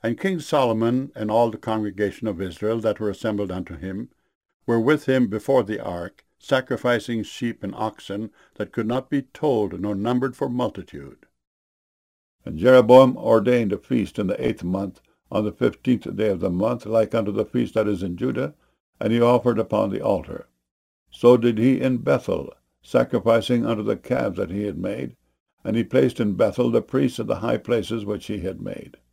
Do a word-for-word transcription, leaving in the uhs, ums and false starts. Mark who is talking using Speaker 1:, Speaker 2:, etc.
Speaker 1: And King Solomon and all the congregation of Israel that were assembled unto him were with him before the ark, sacrificing sheep and oxen that could not be told nor numbered for multitude. And Jeroboam ordained a feast in the eighth month, on the fifteenth day of the month, like unto the feast that is in Judah, and he offered upon the altar. So did he in Bethel, sacrificing unto the calves that he had made, and he placed in Bethel the priests of the high places which he had made.